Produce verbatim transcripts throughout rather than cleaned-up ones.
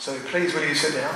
So please, will you sit down?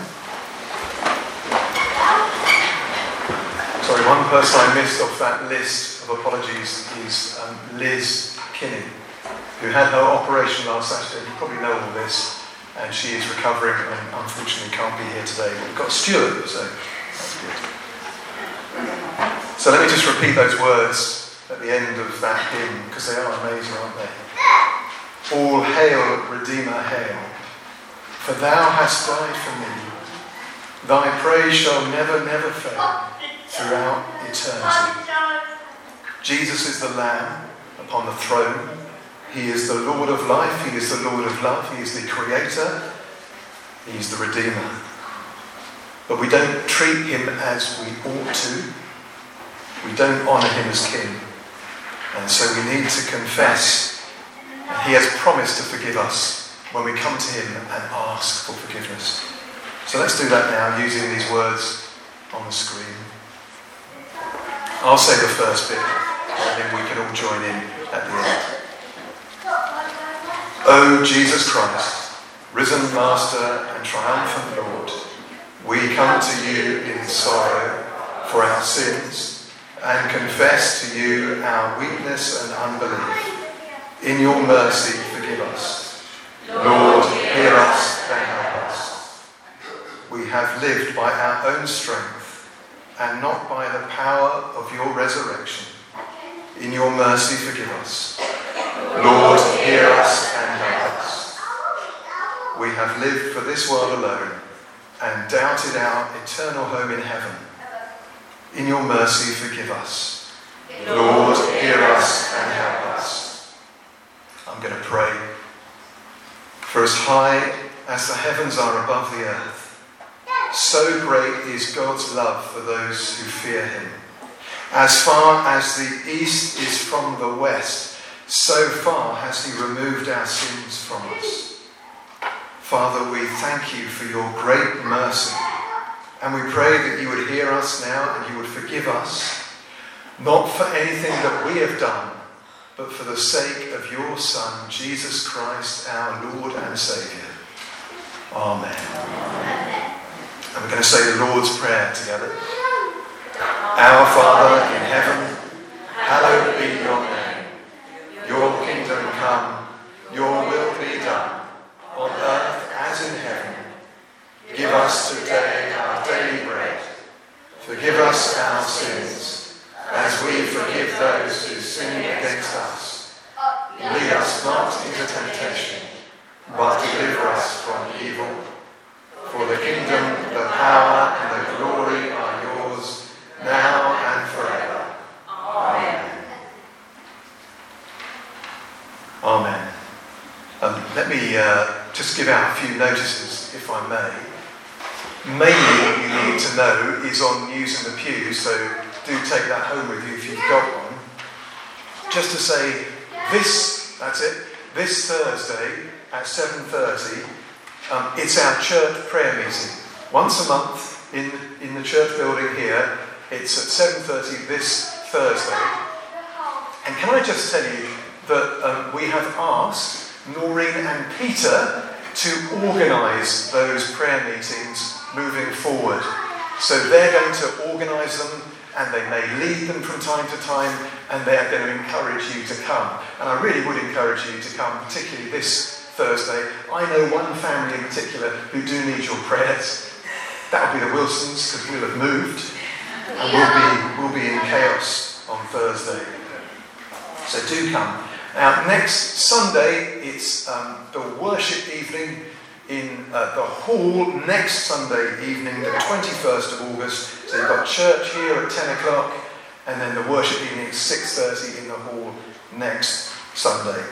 Sorry, one person I missed off that list of apologies is um, Liz Kinney, who had her operation last Saturday. You probably know all this, and she is recovering and unfortunately can't be here today. But we've got Stuart, so that's good. So let me just repeat those words at the end of that hymn, because they are amazing, aren't they? All hail, Redeemer, hail, for thou hast died for me. Thy praise shall never, never fail throughout eternity. Jesus is the Lamb upon the throne. He is the Lord of life. He is the Lord of love. He is the Creator. He is the Redeemer. But we don't treat him as we ought to. We don't honour him as King. And so we need to confess. And he has promised to forgive us when we come to him and ask for forgiveness. So let's do that now using these words on the screen. I'll say the first bit and then we can all join in at the end. O Jesus Christ, risen Master and triumphant Lord, we come to you in sorrow for our sins and confess to you our weakness and unbelief. In your mercy, forgive us. Lord, hear us and help us. We have lived by our own strength and not by the power of your resurrection. In your mercy, forgive us. Lord, hear us and help us. We have lived for this world alone and doubted our eternal home in heaven. In your mercy, forgive us. Lord, hear us and help us. I'm going to pray. For as high as the heavens are above the earth, so great is God's love for those who fear him. As far as the east is from the west, so far has he removed our sins from us. Father, we thank you for your great mercy, and we pray that you would hear us now and you would forgive us, not for anything that we have done, but for the sake of your Son, Jesus Christ, our Lord and Saviour. Amen. Amen. And we're going to say the Lord's Prayer together. Our Father in heaven, hallowed be your name. Your kingdom come, your will be done, on earth as in heaven. Give us today our daily bread. Forgive us our sins, as we forgive those who sin against us. Lead us not into temptation, but deliver us from evil. For the kingdom, the power, and the glory are yours, now and forever. Amen. Amen. Um, let me uh, just give out a few notices, if I may. Mainly what you need to know is on News in the Pews, so do take that home with you if you've got one. Just to say, this, that's it, this Thursday at seven thirty, um, it's our church prayer meeting. Once a month in, in the church building here, it's at seven thirty this Thursday. And can I just tell you that um, we have asked Noreen and Peter to organise those prayer meetings moving forward. So they're going to organise them, and they may lead them from time to time, and they're going to encourage you to come. And I really would encourage you to come, particularly this Thursday. I know one family in particular who do need your prayers. That will be the Wilsons, because we'll have moved, and we'll be, we'll be in chaos on Thursday. So do come. Now, next Sunday, it's um, the worship evening in uh, the hall next Sunday evening, the twenty-first of August. So you've got church here at ten o'clock, and then the worship evening at six thirty in the hall next Sunday.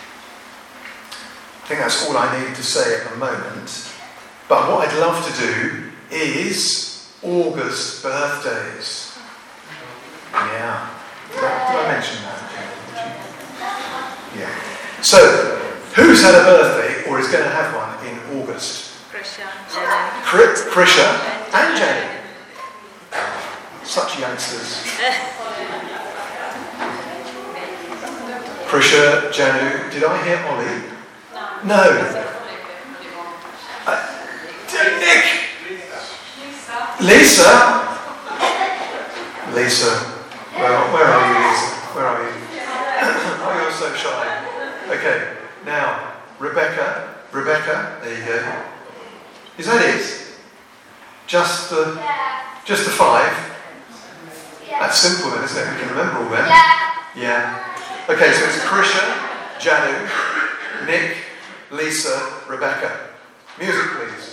I think that's all I need to say at the moment. But what I'd love to do is August birthdays. Yeah. Did I, did I mention that? Yeah. So, who's had a birthday or is going to have one in August? Krisha, Jenny. Kr- Krisha and Jenny. Such youngsters. Krisha, Janu. Did I hear Ollie? No. Uh, Nick! Lisa? Lisa. Where, where are you, Lisa? Where are you? Oh, you're so shy. Okay, now, Rebecca. Rebecca, there you go. Is that it? Just the, just the five? That's simple then, isn't it? We can remember all them. Yeah. Okay, so it's Krisha, Janu, Nick, Lisa, Rebecca. Music, please.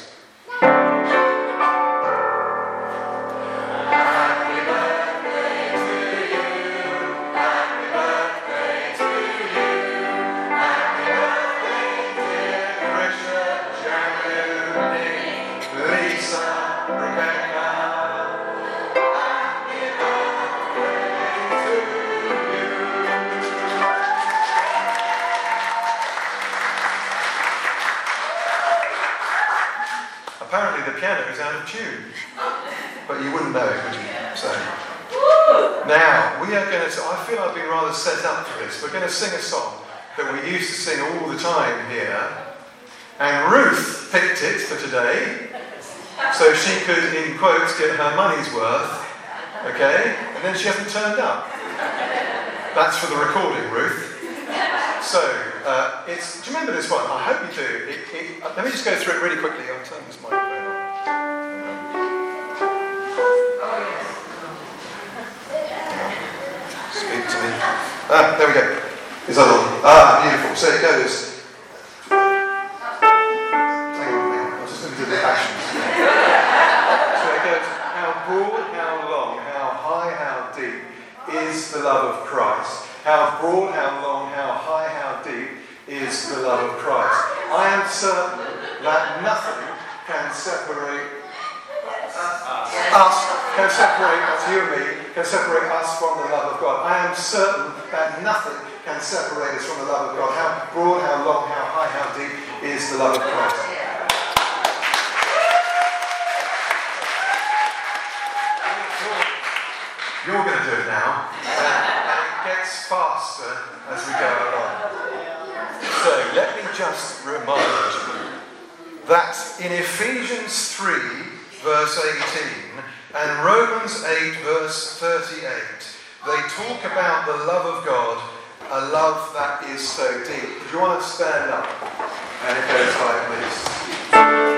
Apparently the piano is out of tune, but you wouldn't know it, would you? So now we are going to. I feel I've been rather set up for this. We're going to sing a song that we used to sing all the time here, and Ruth picked it for today, so she could, in quotes, get her money's worth. Okay, and then she hasn't turned up. That's for the recording, Ruth. So, uh, it's, do you remember this one? I hope you do. It, it, uh, let me just go through it really quickly. I'll turn this microphone on. Speak to me. Ah, there we go. Is that on? Ah, beautiful. So it goes. Hang on, hang on. I'm just going to do the actions. So it goes, how broad, how long, how high, how deep is the love of Christ. How broad, how long, how high, how deep is the love of Christ. I am certain that nothing can separate us, can separate us, you and me, can separate us from the love of God. I am certain that nothing can separate us from the love of God. How broad, how long, how high, how deep is the love of Christ. You're going to do it now. Gets faster as we go along. So let me just remind you that in Ephesians three verse eighteen and Romans eight verse thirty-eight they talk about the love of God, a love that is so deep. If you want to stand up, and it goes like this.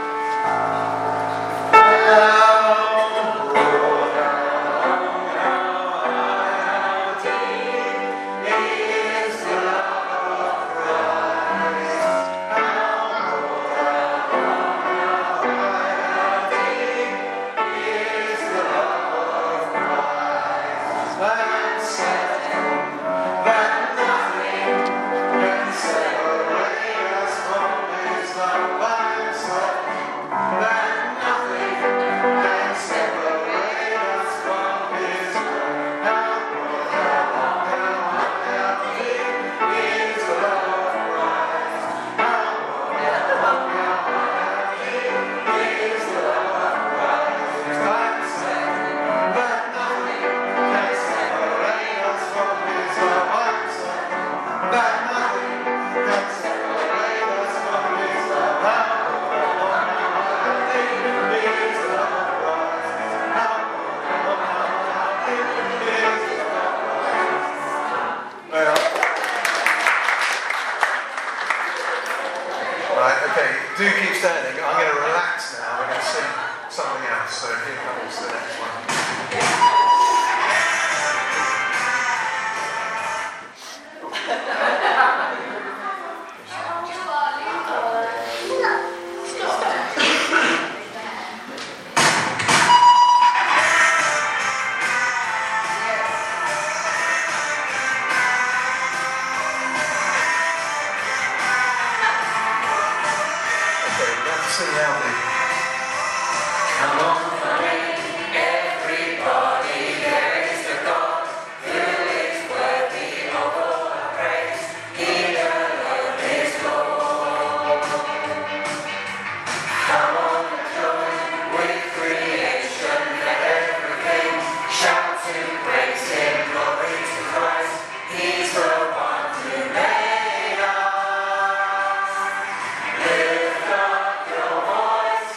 Do keep standing. I'm going to relax now. We're going to sing something else. So here comes the next one. Sing loudly. Come on. Lift up your voice.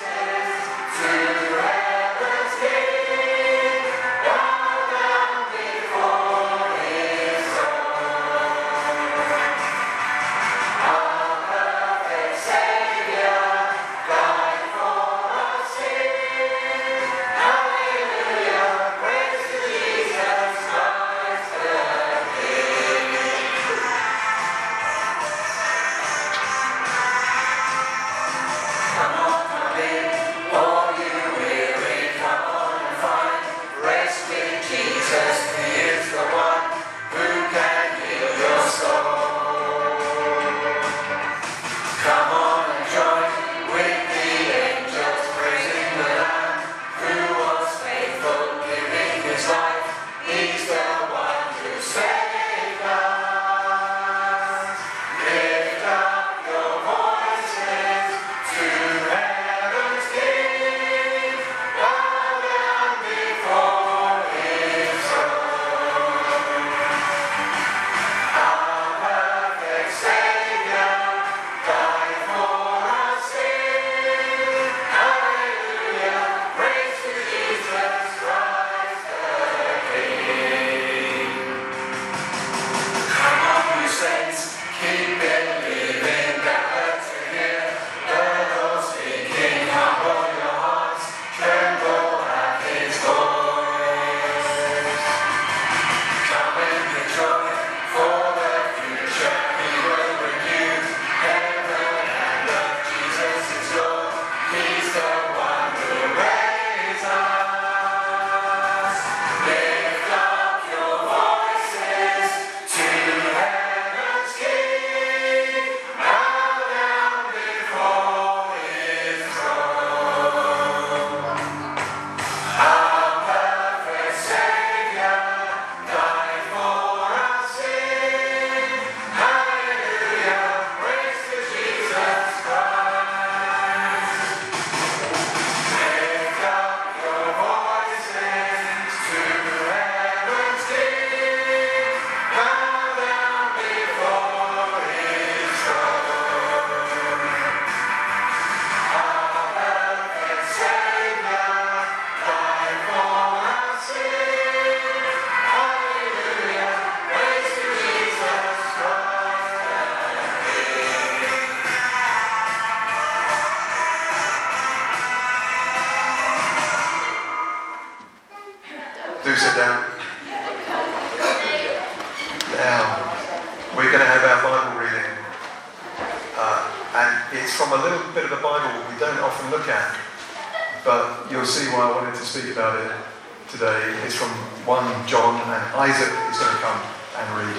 it's from a little bit of the Bible we don't often look at, but you'll see why I wanted to speak about it today. It's from First John, and Isaac is going to come and read.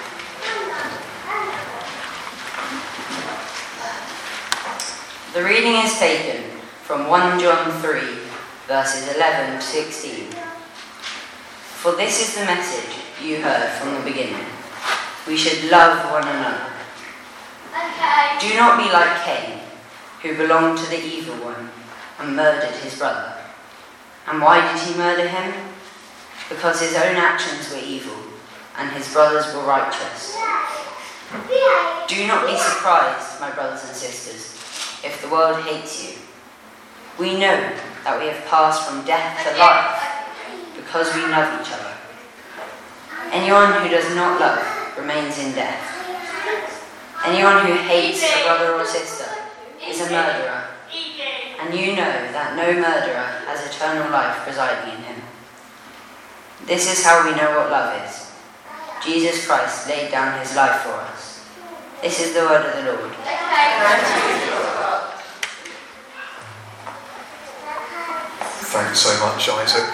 The reading is taken from First John three, verses eleven to sixteen. For this is the message you heard from the beginning. We should love one another. Okay. Do not be like Cain, who belonged to the evil one and murdered his brother. And why did he murder him? Because his own actions were evil and his brothers were righteous. Do not be surprised, my brothers and sisters, if the world hates you. We know that we have passed from death to life because we love each other. Anyone who does not love remains in death. Anyone who hates a brother or sister is a murderer, and you know that no murderer has eternal life residing in him. This is how we know what love is. Jesus Christ laid down his life for us. This is the word of the Lord. Thanks so much, Isaac.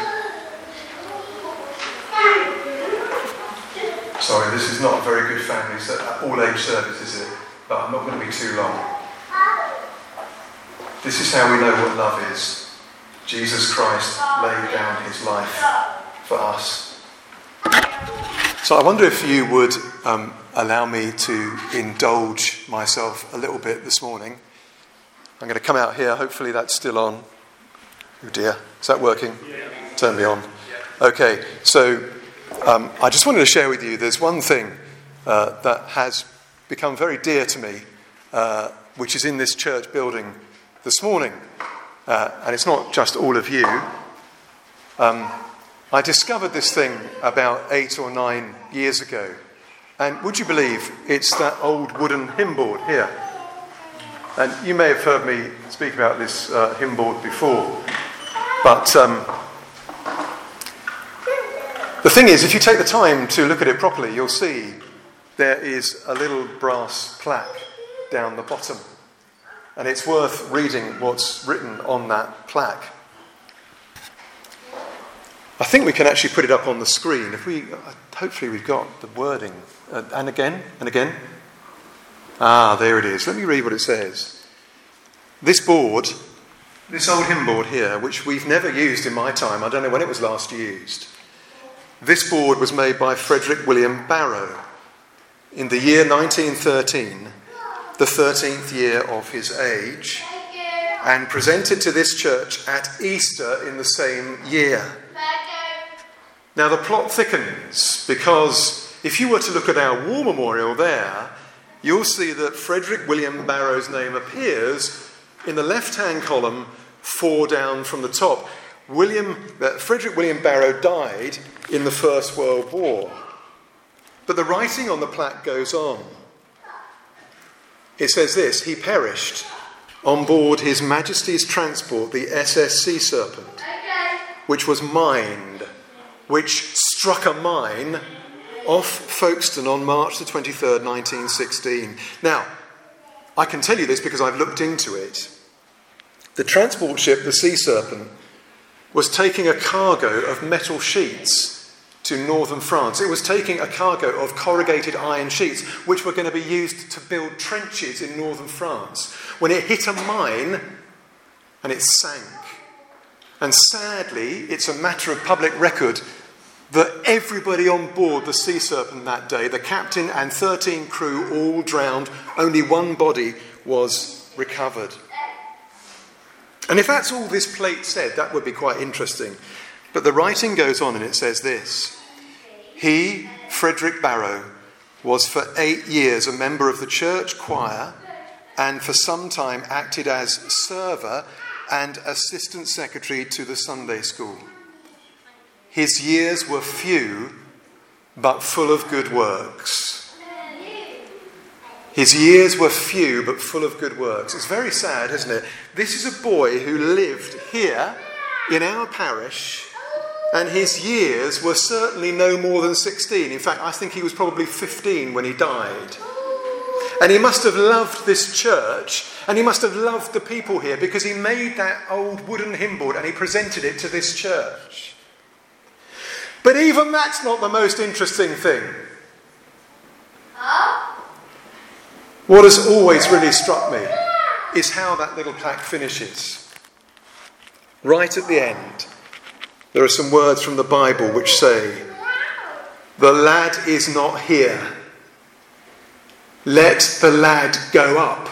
Sorry, this is not a very good family all-age service, is it? But I'm not going to be too long. This is how we know what love is. Jesus Christ laid down his life for us. So I wonder if you would um, allow me to indulge myself a little bit this morning. I'm going to come out here. Hopefully that's still on. Oh dear, is that working? Yeah. Turn me on. Yeah. Okay, so um, I just wanted to share with you, there's one thing uh, that has become very dear to me, uh, which is in this church building this morning. Uh, and it's not just all of you. Um, I discovered this thing about eight or nine years ago. And would you believe it's that old wooden hymn board here? And you may have heard me speak about this uh, hymn board before. But um, the thing is, if you take the time to look at it properly, you'll see there is a little brass plaque down the bottom. And it's worth reading what's written on that plaque. I think we can actually put it up on the screen. If we, hopefully we've got the wording. Uh, and again, and again. Ah, there it is. Let me read what it says. This board, this old hymn board here, which we've never used in my time, I don't know when it was last used. This board was made by Frederick William Barrow in the year nineteen thirteen, the thirteenth year of his age, and presented to this church at Easter in the same year. Now the plot thickens, because if you were to look at our war memorial there, you'll see that Frederick William Barrow's name appears in the left-hand column, four down from the top. William, uh, Frederick William Barrow died in the First World War. But the writing on the plaque goes on. It says this: he perished on board His Majesty's transport, the S S Sea Serpent, which was mined, which struck a mine off Folkestone on March the twenty-third, nineteen sixteen. Now, I can tell you this because I've looked into it. The transport ship, the Sea Serpent, was taking a cargo of metal sheets to northern France. It was taking a cargo of corrugated iron sheets, which were going to be used to build trenches in northern France, when it hit a mine and it sank. And sadly, it's a matter of public record that everybody on board the Sea Serpent that day, the captain and thirteen crew, all drowned. Only one body was recovered. And if that's all this plate said, that would be quite interesting. But the writing goes on and it says this: he, Frederick Barrow, was for eight years a member of the church choir and for some time acted as server and assistant secretary to the Sunday school. His years were few, but full of good works. His years were few, but full of good works. It's very sad, isn't it? This is a boy who lived here in our parish, and his years were certainly no more than sixteen. In fact, I think he was probably fifteen when he died. And he must have loved this church, and he must have loved the people here, because he made that old wooden hymnboard and he presented it to this church. But even that's not the most interesting thing. What has always really struck me is how that little plaque finishes. Right at the end, there are some words from the Bible which say, "The lad is not here. Let the lad go up."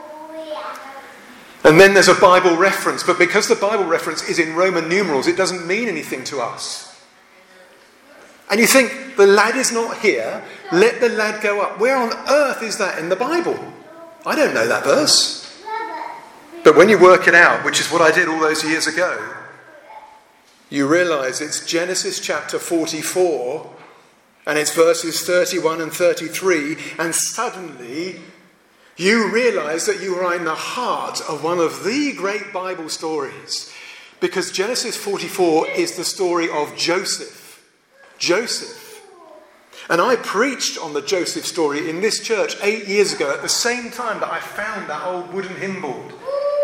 And then there's a Bible reference, but because the Bible reference is in Roman numerals, it doesn't mean anything to us. And you think, the lad is not here, let the lad go up. Where on earth is that in the Bible? I don't know that verse. But when you work it out, which is what I did all those years ago, you realise it's Genesis chapter forty-four, and it's verses thirty-one and thirty-three, and suddenly you realise that you are in the heart of one of the great Bible stories. Because Genesis forty-four is the story of Joseph. Joseph. And I preached on the Joseph story in this church eight years ago at the same time that I found that old wooden hymnboard.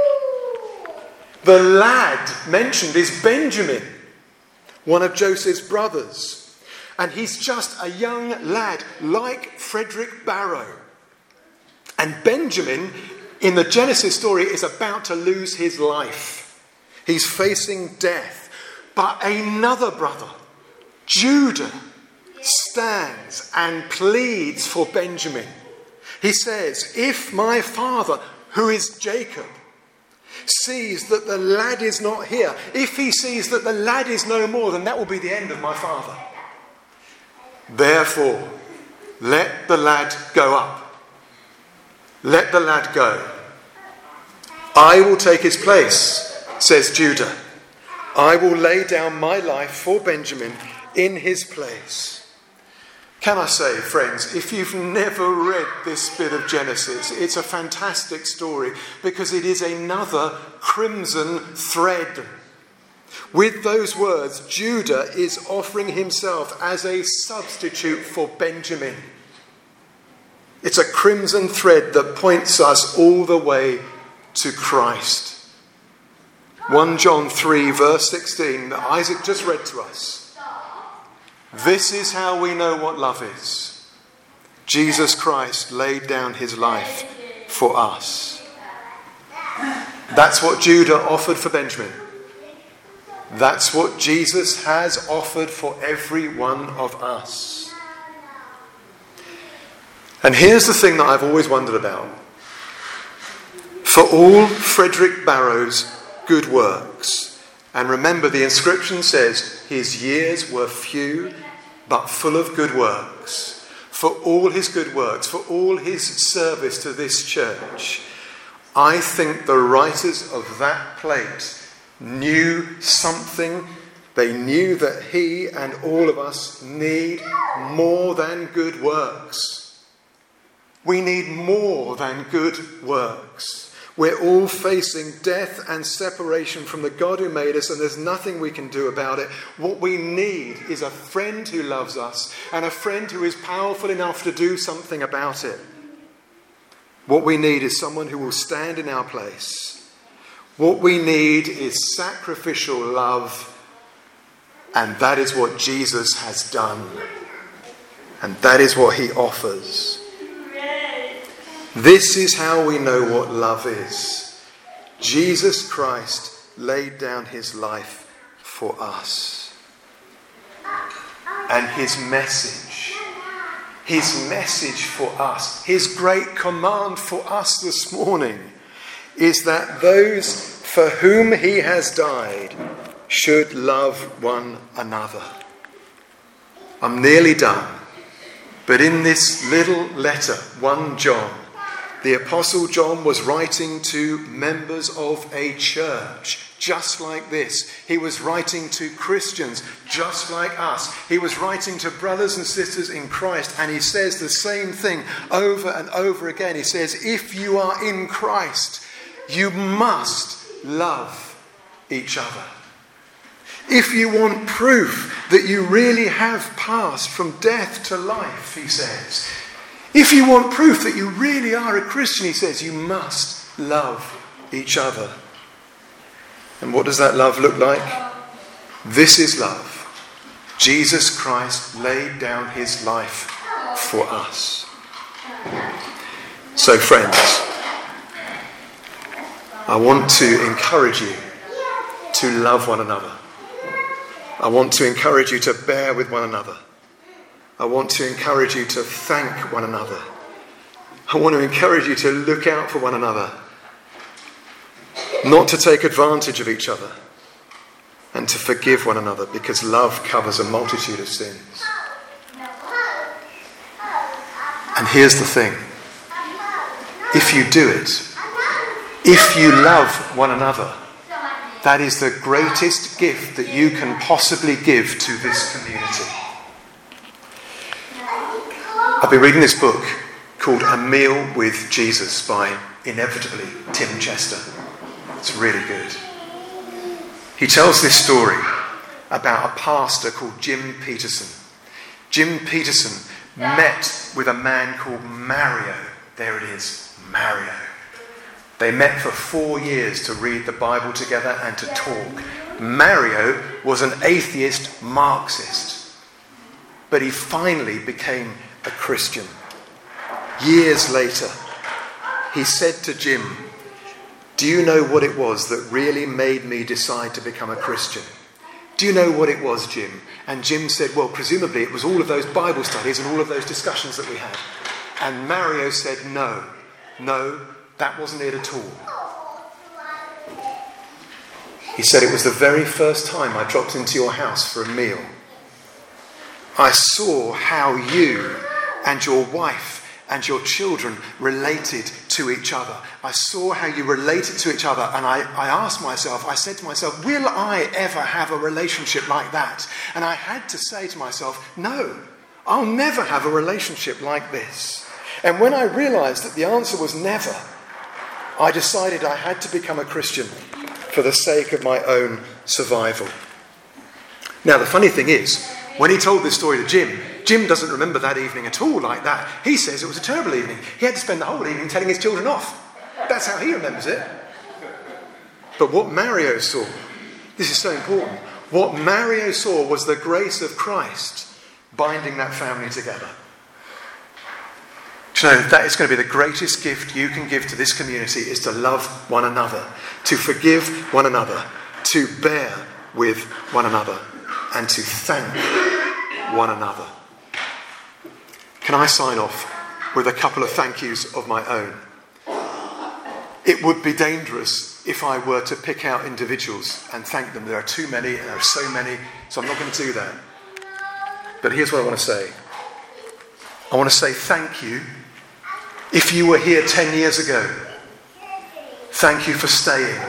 The lad mentioned is Benjamin, one of Joseph's brothers. And he's just a young lad like Frederick Barrow. And Benjamin, in the Genesis story, is about to lose his life. He's facing death. But another brother, Judah, stands and pleads for Benjamin. He says, "If my father, who is Jacob, sees that the lad is not here, if he sees that the lad is no more, then that will be the end of my father. Therefore, let the lad go up. Let the lad go. I will take his place," says Judah. "I will lay down my life for Benjamin in his place." Can I say, friends, if you've never read this bit of Genesis, it's a fantastic story because it is another crimson thread. With those words, Judah is offering himself as a substitute for Benjamin. It's a crimson thread that points us all the way to Christ. First John three, verse sixteen, that Isaac just read to us. This is how we know what love is. Jesus Christ laid down his life for us. That's what Judah offered for Benjamin. That's what Jesus has offered for every one of us. And here's the thing that I've always wondered about. For all Frederick Barrow's good works, and remember the inscription says his years were few but full of good works. For all his good works, for all his service to this church, I think the writers of that plate knew something. They knew that he and all of us need more than good works. We need more than good works. We're all facing death and separation from the God who made us, and there's nothing we can do about it. What we need is a friend who loves us and a friend who is powerful enough to do something about it. What we need is someone who will stand in our place. What we need is sacrificial love, and that is what Jesus has done. And that is what he offers. This is how we know what love is. Jesus Christ laid down his life for us. And his message, his message for us, his great command for us this morning is that those for whom he has died should love one another. I'm nearly done. But in this little letter, First John, the Apostle John was writing to members of a church just like this. He was writing to Christians just like us. He was writing to brothers and sisters in Christ, and he says the same thing over and over again. He says, if you are in Christ, you must love each other. If you want proof that you really have passed from death to life, he says, If you want proof that you really are a Christian, he says, you must love each other. And what does that love look like? This is love. Jesus Christ laid down his life for us. So friends, I want to encourage you to love one another. I want to encourage you to bear with one another. I want to encourage you to thank one another. I want to encourage you to look out for one another. Not to take advantage of each other. And to forgive one another, because love covers a multitude of sins. And here's the thing. If you do it, if you love one another, that is the greatest gift that you can possibly give to this community. I've been reading this book called A Meal with Jesus by, inevitably, Tim Chester. It's really good. He tells this story about a pastor called Jim Peterson. Jim Peterson met with a man called Mario. There it is, Mario. They met for four years to read the Bible together and to talk. Mario was an atheist Marxist, but he finally became a Christian. Years later, he said to Jim, "Do you know what it was that really made me decide to become a Christian?" "Do you know what it was, Jim?" And Jim said, "Well, presumably it was all of those Bible studies and all of those discussions that we had." And Mario said, no, no, that wasn't it at all. He said, "It was the very first time I dropped into your house for a meal. I saw how you and your wife and your children related to each other. I saw how you related to each other, and I, I asked myself, I said to myself, will I ever have a relationship like that?" And I had to say to myself, no, I'll never have a relationship like this. And when I realised that the answer was never, I decided I had to become a Christian for the sake of my own survival. Now, the funny thing is, when he told this story to Jim, Jim doesn't remember that evening at all like that. He says it was a terrible evening. He had to spend the whole evening telling his children off. That's how he remembers it. But what Mario saw, this is so important, what Mario saw was the grace of Christ binding that family together. Do you know, that is going to be the greatest gift you can give to this community, is to love one another, to forgive one another, to bear with one another, and to thank one another. Can I sign off with a couple of thank yous of my own? It would be dangerous if I were to pick out individuals and thank them. There are too many, and there are so many, so I'm not going to do that. But here's what I want to say. I want to say thank you. If you were here ten years ago, thank you for staying.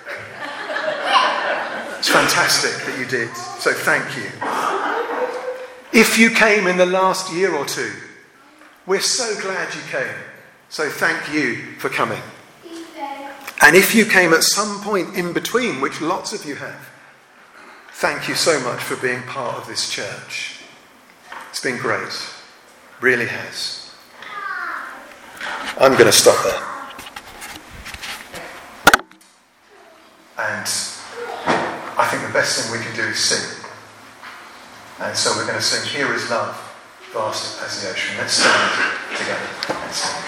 It's fantastic that you did, so thank you. If you came in the last year or two, we're so glad you came, so thank you for coming. And if you came at some point in between, which lots of you have, thank you so much for being part of this church. It's been great, really has. I'm going to stop there. And I think the best thing we can do is sing. And so we're going to sing "Here Is Love, Vast as the Ocean." Let's stand together. Let's sing.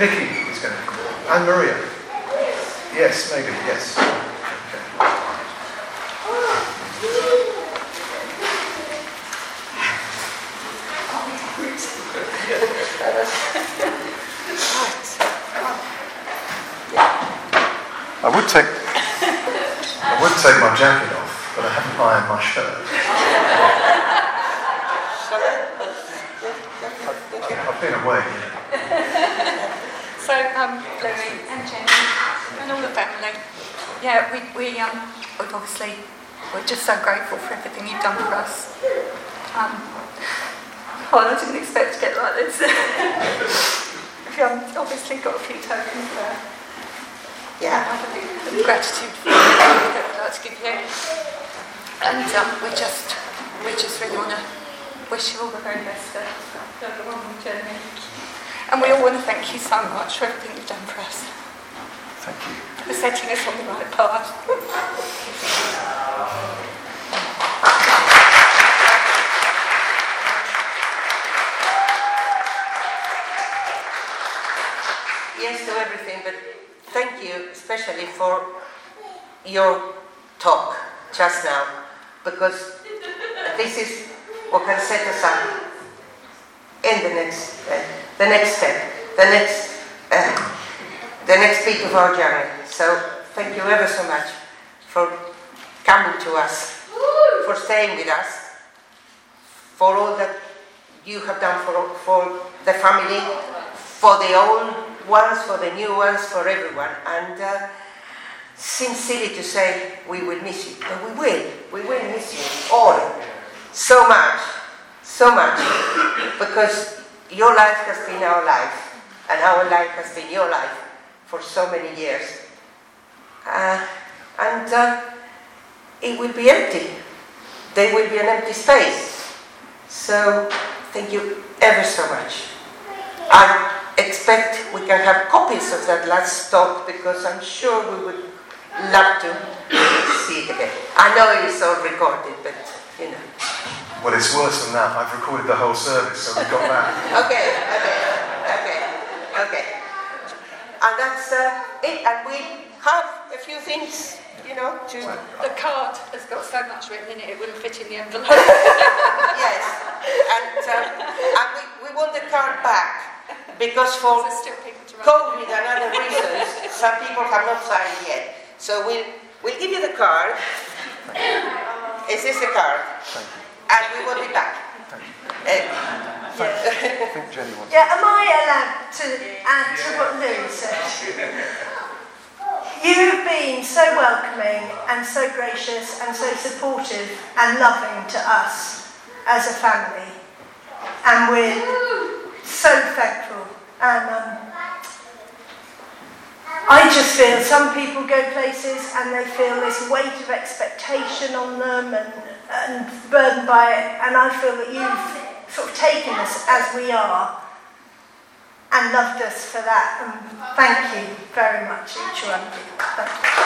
Vicky is going to come. And Maria. Yes, maybe, yes. Okay. I would take I would take my jacket off, but I haven't ironed my shirt. I've, I've been away. So, um, Louis and Jenny and all the family, yeah, we we um, we obviously we're just so grateful for everything you've done for us. Um, oh, I didn't expect to get like this. We've um, obviously got a few tokens there. Yeah. And gratitude for everything that we'd like to give you. And um, we just we just really want to wish you all the very best for the long journey. And we all want to thank you so much for everything you've done for us. Thank you. For setting us on the right path. Yes to everything, but thank you especially for your talk just now, because this is what can set us up in the next, uh, the next step, the next, uh, the next bit of our journey. So thank you ever so much for coming to us, for staying with us, for all that you have done for for the family, for the old ones, for the new ones, for everyone. And uh, seems silly to say we will miss you, but we will. We will miss you all so much, so much, because your life has been our life, and our life has been your life for so many years. Uh, and uh, it will be empty. There will be an empty space. So thank you ever so much. I expect we can have copies of that last talk, because I'm sure we would love to see it again. I know it is all recorded, but you know. Well, it's worse than that. I've recorded the whole service, so we've got that. Okay, okay, okay, okay. And that's uh, it. And we have a few things, you know, to... The card has got so much written in it, it wouldn't fit in the envelope. Yes. And, um, and we, we want the card back, because for COVID and other reasons, some people have not signed yet. So we'll, we'll give you the card. Is this the card? Thank you. And we will be back. Uh, I think Jenny wants Yeah, am I allowed to add to what Lou said? You've been so welcoming and so gracious and so supportive and loving to us as a family. And we're so thankful. And um, I just feel some people go places and they feel this weight of expectation on them and, and burdened by it. And I feel that you've sort of taken us as we are and loved us for that. And thank you very much, each one of you. Thank you.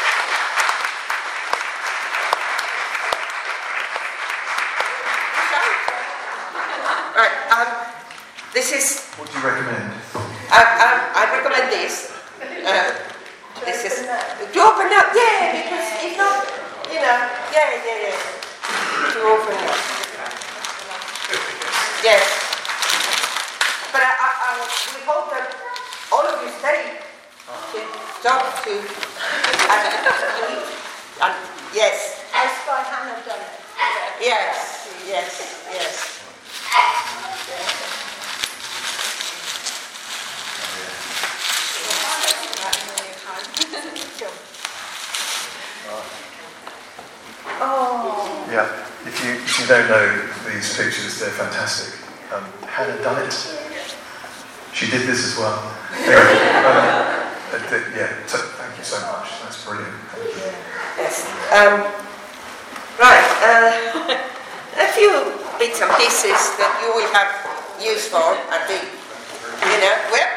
Right, um, this is... What do you recommend? I, I, I recommend this. Uh, this is... To open up, yeah, because if not, you know, yeah, yeah, yeah. To open up. Yes. But I, I, I we hope that all of you stay to talk to... And, and, yes. As by Hannah done it. Yes, yes, yes. Oh. Yeah, if you if you don't know these pictures, they're fantastic. Um, Hannah done it. She did this as well. Anyway, um, uh, th- yeah, so thank you so much. That's brilliant. Thank you. Yes. Um, right. Uh, a few bits and pieces that you will have use for, I think. You know, well,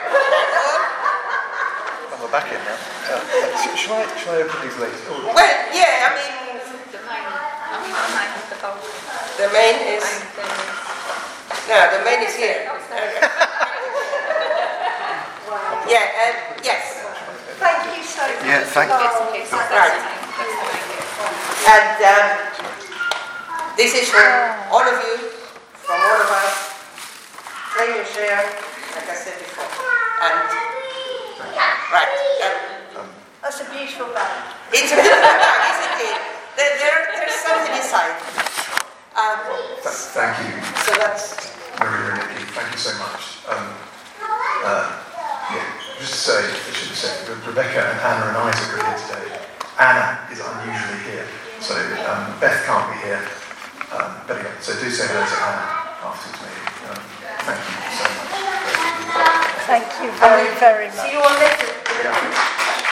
And we're back in now. Uh, uh, shall I shall I open these later? Or- well, yeah. I mean, The main, I mean, the main is the bulk. the main is Main thing is- no, the main is here. Oh, it's there. Wow. Yeah, uh, yes. Thank you so much. Yeah, thank you. Right. And um, this is for all of you, from all of us. Play your share, like I said before. And, right. Um, That's a beautiful band. it's a beautiful bag, isn't it? There, there, there's something inside. Um, Th- thank you, so that's... Maria and Nikki. Thank you so much. Um, uh, yeah, just to say, I should have said, Re- Rebecca and Anna and Isaac are here today. Anna is unusually here, so um, Beth can't be here. Um, but anyway, so do say hello to Anna afterwards, maybe. Um, thank you so much. Thank you very, very much. See you all later. Yeah.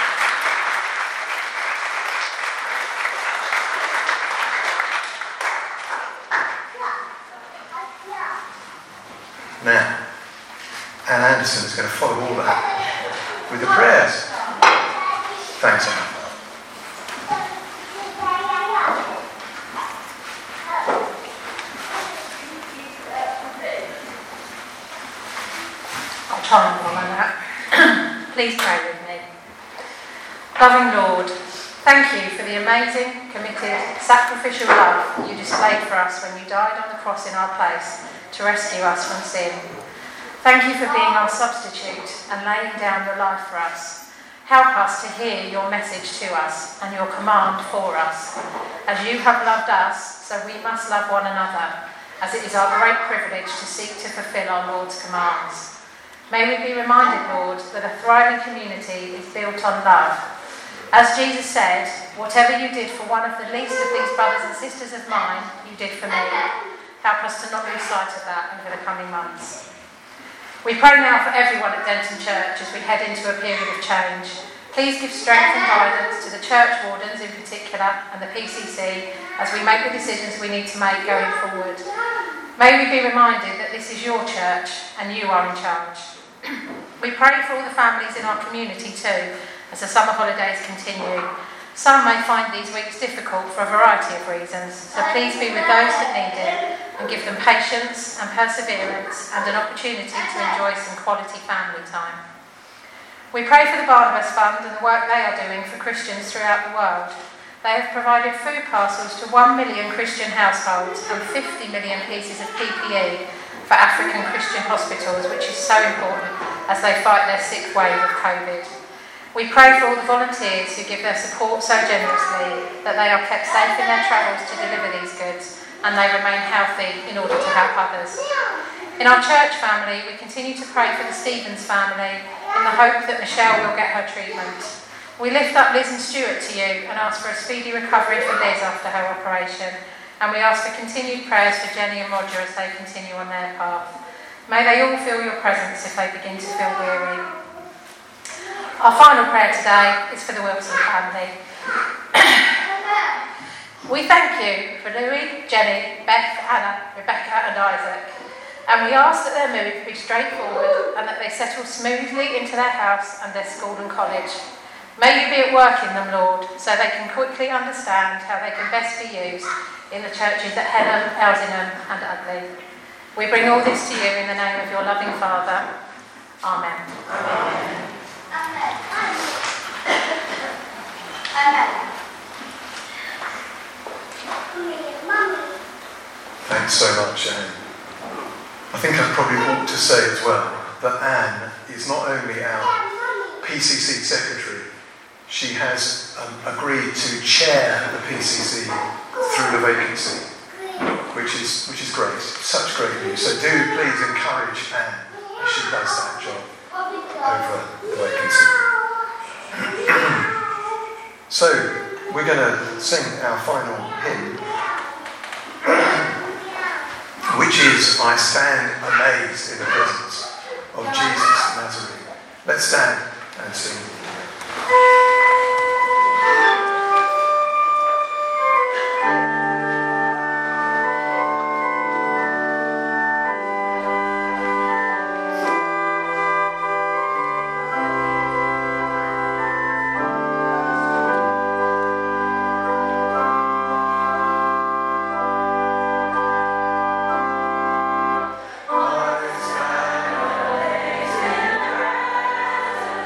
Now, Anne Anderson is going to follow all that with the prayers. Thanks, Anne. I'll try and follow that. Please pray with me. Loving Lord, thank you for the amazing, committed, sacrificial love you displayed for us when you died on the cross in our place to rescue us from sin. Thank you for being our substitute and laying down your life for us. Help us to hear your message to us and your command for us. As you have loved us, so we must love one another, as it is our great privilege to seek to fulfill our Lord's commands. May we be reminded, Lord, that a thriving community is built on love. As Jesus said, whatever you did for one of the least of these brothers and sisters of mine, you did for me. Help us to not lose sight of that over the coming months. We pray now for everyone at Denton Church as we head into a period of change. Please give strength and guidance to the church wardens in particular and the P C C as we make the decisions we need to make going forward. May we be reminded that this is your church and you are in charge. We pray for all the families in our community too as the summer holidays continue. Some may find these weeks difficult for a variety of reasons, so please be with those that need it and give them patience and perseverance and an opportunity to enjoy some quality family time. We pray for the Barnabas Fund and the work they are doing for Christians throughout the world. They have provided food parcels to one million Christian households and fifty million pieces of P P E for African Christian hospitals, which is so important as they fight their sixth wave of COVID. We pray for all the volunteers who give their support so generously that they are kept safe in their travels to deliver these goods and they remain healthy in order to help others. In our church family, we continue to pray for the Stevens family in the hope that Michelle will get her treatment. We lift up Liz and Stuart to you and ask for a speedy recovery for Liz after her operation, and we ask for continued prayers for Jenny and Roger as they continue on their path. May they all feel your presence if they begin to feel weary. Our final prayer today is for the Wilson family. We thank you for Louis, Jenny, Beth, Anna, Rebecca and Isaac, and we ask that their move be straightforward and that they settle smoothly into their house and their school and college. May you be at work in them, Lord, so they can quickly understand how they can best be used in the churches at Henham, Elsingham and Udley. We bring all this to you in the name of your loving Father. Amen. Amen. Thanks so much, Anne. I think I probably ought to say as well that Anne is not only our P C C secretary, she has um, agreed to chair the P C C through the vacancy, which is which is great, such great news. So do please encourage Anne as she does that job over the vacancy. So we're going to sing our final hymn, which is I Stand Amazed in the Presence of Jesus Nazarene. Let's stand and sing. I stand amazed in the presence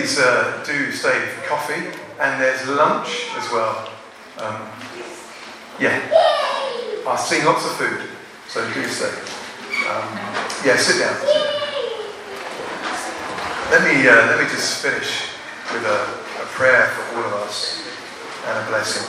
please uh, do stay for coffee, and there's lunch as well. Um, yeah, I've seen lots of food, so do stay. Um, yeah, sit down. Sit down. Let me uh, let me just finish with a, a prayer for all of us and a blessing.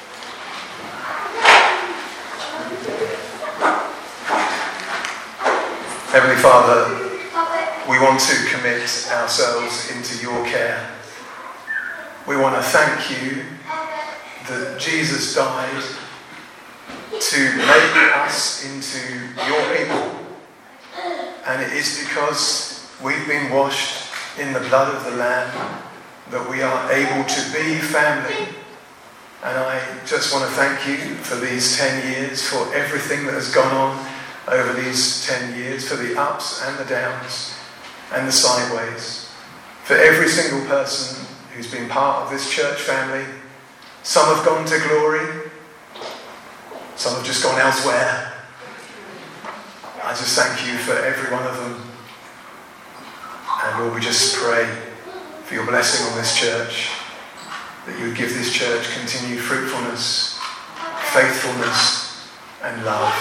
Heavenly Father, we want to commit ourselves into your care. We want to thank you that Jesus died to make us into your people. And it is because we've been washed in the blood of the Lamb that we are able to be family. And I just want to thank you for these ten years, for everything that has gone on over these ten years, for the ups and the downs and the sideways, for every single person who's been part of this church family. Some have gone to glory, some have just gone elsewhere. I just thank you for every one of them. And Lord, we just pray for your blessing on this church, that you would give this church continued fruitfulness, faithfulness, and love.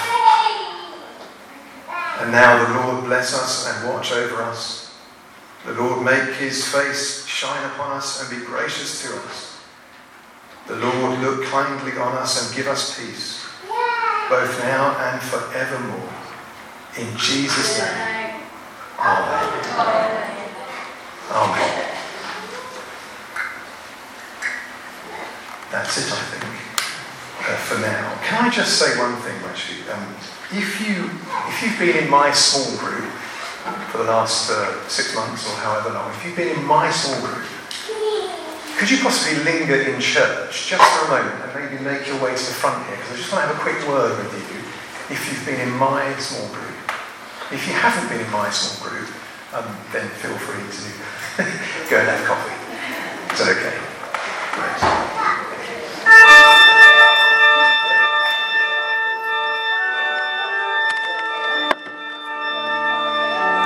And now the Lord bless us and watch over us. The Lord make his face shine upon us and be gracious to us. The Lord look kindly on us and give us peace, both now and forevermore. In Jesus' name. Amen. Amen. That's it, I think, uh, for now. Can I just say one thing, actually? Um, if, you, if you've been in my small group for the last uh, six months or however long, if you've been in my small group, could you possibly linger in church just for a moment and maybe make your way to the front here? Because I just want to have a quick word with you if you've been in my small group. If you haven't been in my small group, um, then feel free to go and have